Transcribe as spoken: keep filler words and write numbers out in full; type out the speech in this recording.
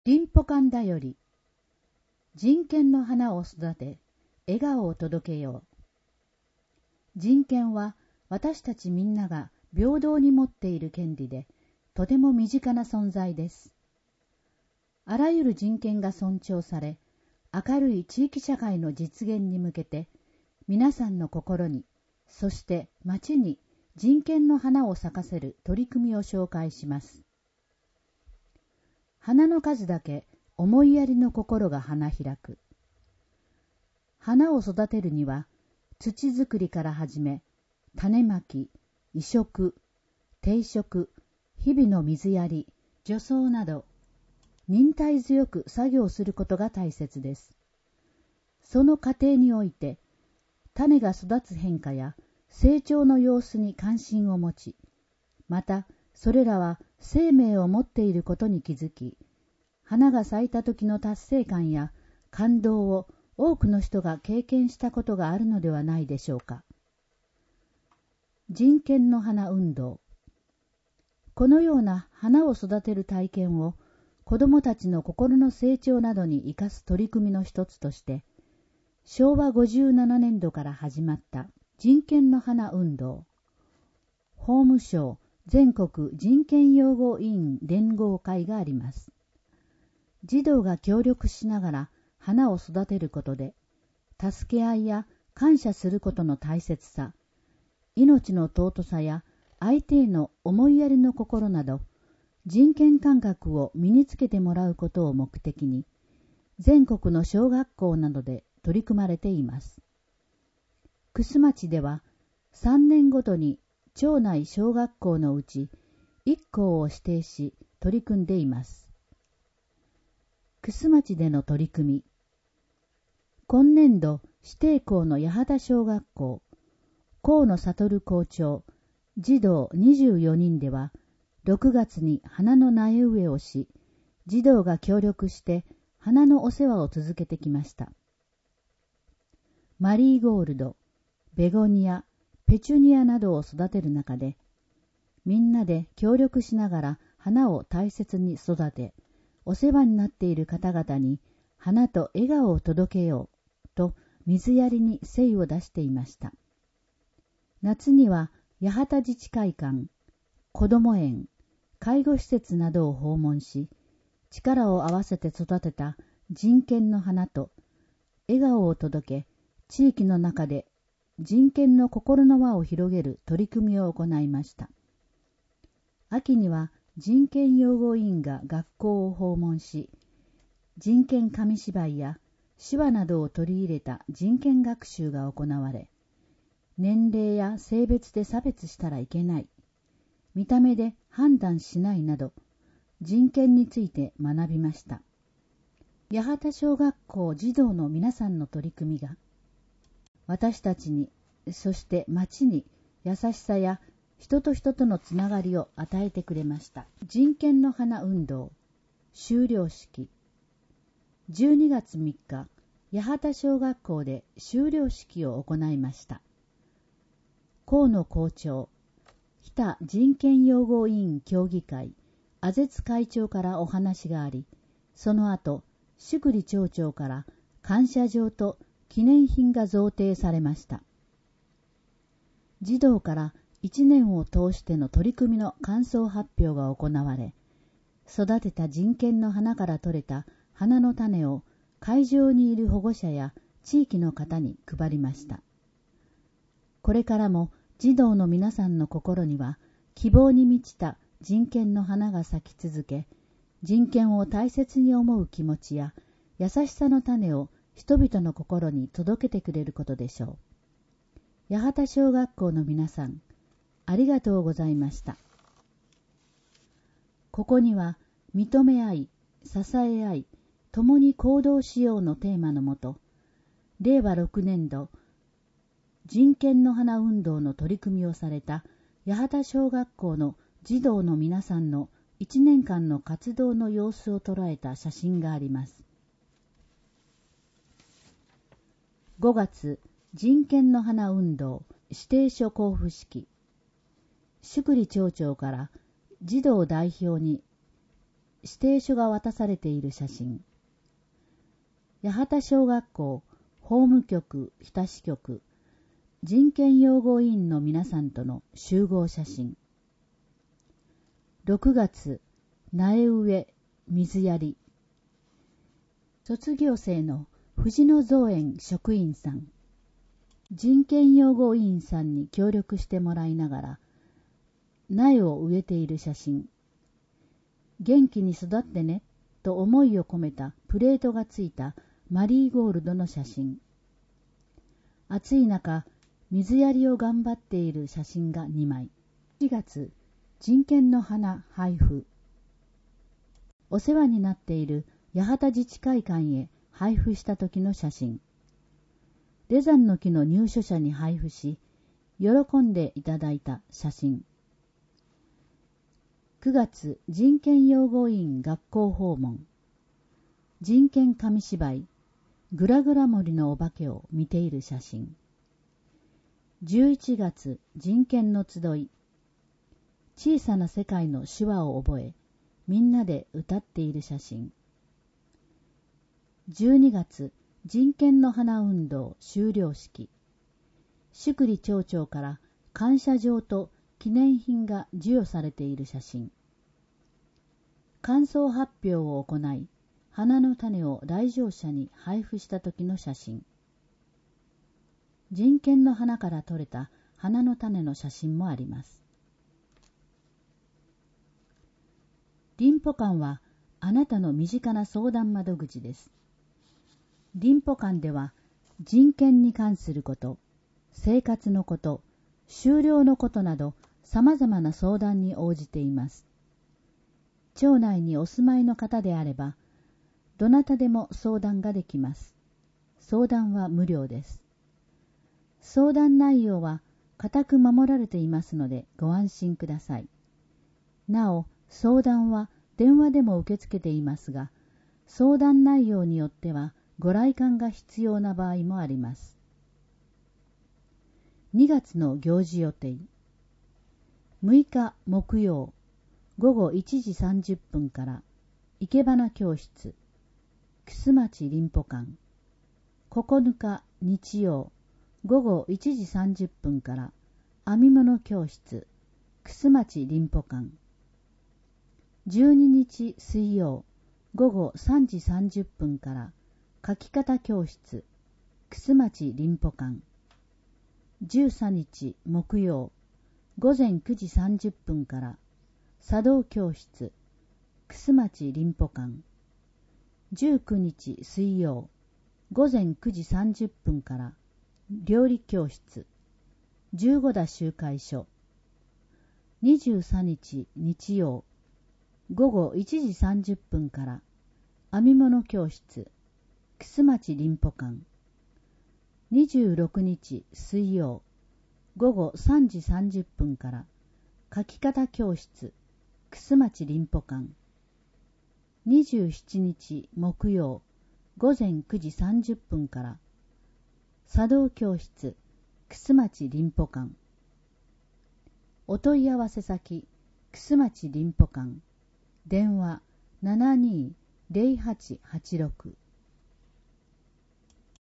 リンポカンだより、人権の花を育て、笑顔を届けよう。人権は私たちみんなが平等に持っている権利で、とても身近な存在です。あらゆる人権が尊重され、明るい地域社会の実現に向けて、皆さんの心に、そして町に人権の花を咲かせる取り組みを紹介します。花の数だけ思いやりの心が花開く。花を育てるには、土作りから始め、種まき、移植、定植、日々の水やり、除草など、忍耐強く作業することが大切です。その過程において、種が育つ変化や成長の様子に関心を持ち、またそれらは生命を持っていることに気づき、花が咲いた時の達成感や感動を多くの人が経験したことがあるのではないでしょうか。人権の花運動。このような花を育てる体験を子どもたちの心の成長などに生かす取り組みの一つとして、しょうわごじゅうななねんどから始まった人権の花運動、法務省全国人権擁護委員連合会があります。児童が協力しながら花を育てることで、助け合いや感謝することの大切さ、命の尊さや相手への思いやりの心など、人権感覚を身につけてもらうことを目的に、全国の小学校などで取り組まれています。楠町ではさんねんごとに町内小学校のうちいっ校を指定し取り組んでいます。楠町での取り組み。今年度指定校の八幡小学校、河野悟校長、児童にじゅうよにんでは、ろくがつに花の苗植えをし、児童が協力して花のお世話を続けてきました。マリーゴールド、ベゴニア、ペチュニアなどを育てる中で、みんなで協力しながら花を大切に育て、お世話になっている方々に花と笑顔を届けようと水やりに精を出していました。夏には八幡自治会館、子ども園、介護施設などを訪問し、力を合わせて育てた人権の花と笑顔を届け、地域の中で人権の心の輪を広げる取り組みを行いました。秋には人権擁護委員が学校を訪問し、人権紙芝居や手話などを取り入れた人権学習が行われ、年齢や性別で差別したらいけない、見た目で判断しないなど、人権について学びました。八幡小学校児童の皆さんの取り組みが、私たちに、そして町に優しさや人と人とのつながりを与えてくれました。人権の花運動修了式。じゅうにがつみっか、八幡小学校で修了式を行いました。河野校長、日田人権擁護委員協議会、阿舌会長からお話があり、その後、宿利町長から感謝状と記念品が贈呈されました。児童からいちねんを通しての取り組みの感想発表が行われ、育てた人権の花から採れた花の種を会場にいる保護者や地域の方に配りました。これからも児童の皆さんの心には希望に満ちた人権の花が咲き続け、人権を大切に思う気持ちや優しさの種を人々の心に届けてくれることでしょう。八幡小学校の皆さん、ありがとうございました。ここには、認め合い、支え合い、共に行動しようのテーマのもと、れいわろくねんど、人権の花運動の取り組みをされた八幡小学校の児童の皆さんのいちねんかんの活動の様子を捉えた写真があります。ごがつ、人権の花運動指定書交付式。宿利町長から児童代表に指定書が渡されている写真。八幡小学校法務局日田支局人権擁護委員の皆さんとの集合写真。ろくがつ、苗植え水やり。卒業生の藤野造園職員さん。人権擁護委員さんに協力してもらいながら苗を植えている写真。元気に育ってねと思いを込めたプレートがついたマリーゴールドの写真。暑い中、水やりを頑張っている写真がにまい。しがつ、人権の花配布。お世話になっている八幡自治会館へ配布した時の写真。レザンの木の入所者に配布し、喜んでいただいた写真。くがつ、人権擁護委員学校訪問。人権紙芝居、グラグラ森のお化けを見ている写真。じゅういちがつ、人権の集い。小さな世界の手話を覚え、みんなで歌っている写真。じゅうにがつ、人権の花運動終了式。宿利町長から感謝状と記念品が授与されている写真。感想発表を行い、花の種を来場者に配布した時の写真。人権の花から採れた花の種の写真もあります。林保館はあなたの身近な相談窓口です。林保館では人権に関すること、生活のこと、就労のことなど様々な相談に応じています。町内にお住まいの方であれば、どなたでも相談ができます。相談は無料です。相談内容は固く守られていますのでご安心ください。なお、相談は電話でも受け付けていますが、相談内容によってはご来館が必要な場合もあります。にがつの行事予定。むいか木曜、ごごいちじさんじゅっぷんから生け花教室、楠町林保館。ここのか日曜、ごごいちじさんじゅっぷんから編み物教室、楠町林保館。じゅうににち水曜、ごごさんじさんじゅっぷんから書き方教室、楠町林保館。じゅうさんにち木曜、ごぜんくじさんじゅっぷんから茶道教室、楠町林保館。じゅうくにち水曜、ごぜんくじさんじゅっぷんから料理教室、十五田集会所。にじゅうさんにち日曜、ごごいちじさんじゅっぷんから編み物教室、楠町林保館。にじゅうろくにち水曜、ごごさんじさんじゅっぷんから書き方教室、楠町林保館。にじゅうしちにち木曜、ごぜんくじさんじゅっぷんから茶道教室、楠町林保館。お問い合わせ先、楠町林保館。電話 ななにーぜろはちはちろく